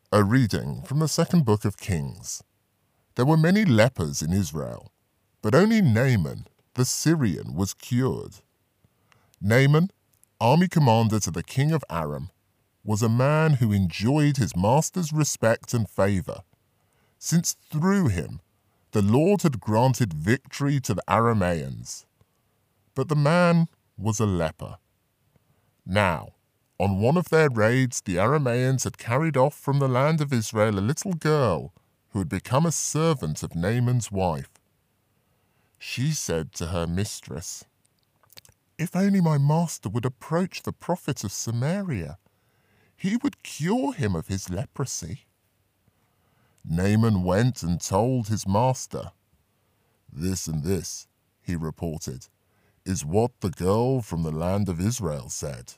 A reading from the second book of Kings. There were many lepers in Israel, but only Naaman, the Syrian, was cured. Naaman, army commander to the king of Aram, was a man who enjoyed his master's respect and favor, since through him the Lord had granted victory to the Arameans. But the man was a leper. Now, on one of their raids, the Arameans had carried off from the land of Israel a little girl who had become a servant of Naaman's wife. She said to her mistress, "If only my master would approach the prophet of Samaria, he would cure him of his leprosy." Naaman went and told his master. "This and this," he reported, "is what the girl from the land of Israel said."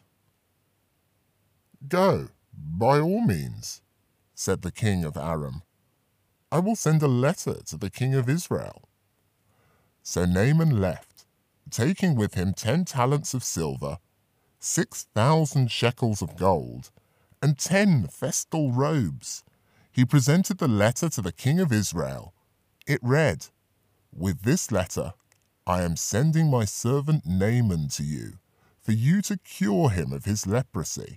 "Go, by all means," said the king of Aram. "I will send a letter to the king of Israel." So Naaman left, taking with him 10 talents of silver, 6,000 shekels of gold, and 10 festal robes. He presented the letter to the king of Israel. It read, "With this letter, I am sending my servant Naaman to you, for you to cure him of his leprosy."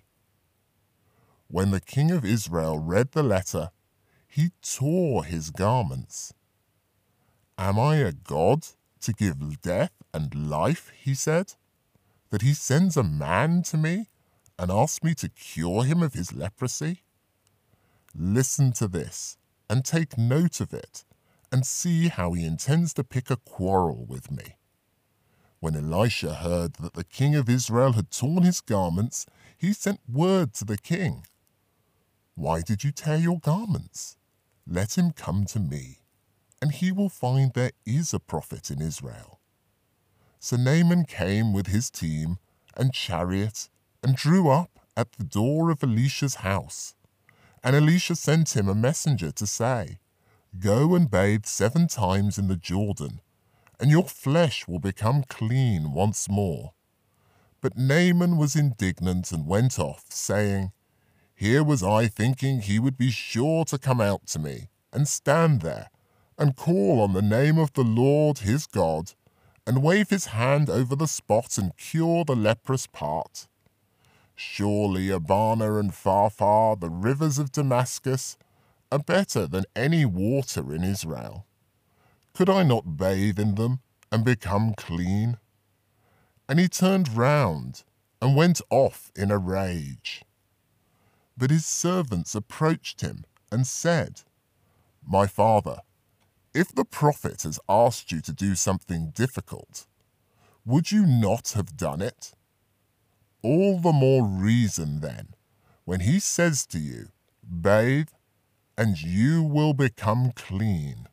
When the king of Israel read the letter, he tore his garments. "Am I a god to give death and life," he said, "that he sends a man to me and asks me to cure him of his leprosy? Listen to this and take note of it and see how he intends to pick a quarrel with me." When Elisha heard that the king of Israel had torn his garments, he sent word to the king. "Why did you tear your garments? Let him come to me, and he will find there is a prophet in Israel." So Naaman came with his team and chariot and drew up at the door of Elisha's house. And Elisha sent him a messenger to say, "Go and bathe 7 times in the Jordan, and your flesh will become clean once more." But Naaman was indignant and went off, saying, "Here was I thinking he would be sure to come out to me and stand there and call on the name of the Lord his God and wave his hand over the spot and cure the leprous part. Surely Abana and Pharpar, the rivers of Damascus, are better than any water in Israel. Could I not bathe in them and become clean?" And he turned round and went off in a rage. But his servants approached him and said, "My father, if the prophet has asked you to do something difficult, would you not have done it? All the more reason then, when he says to you, 'Bathe, and you will become clean.'"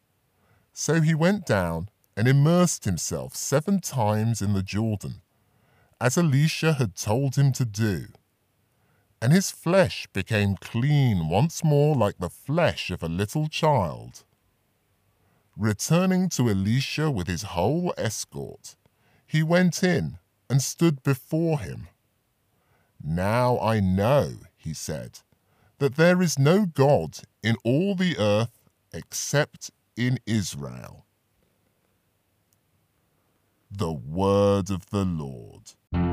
So he went down and immersed himself 7 times in the Jordan, as Elisha had told him to do. And his flesh became clean once more like the flesh of a little child. Returning to Elisha with his whole escort, he went in and stood before him. "Now I know," he said, "that there is no God in all the earth except in Israel." The word of the Lord.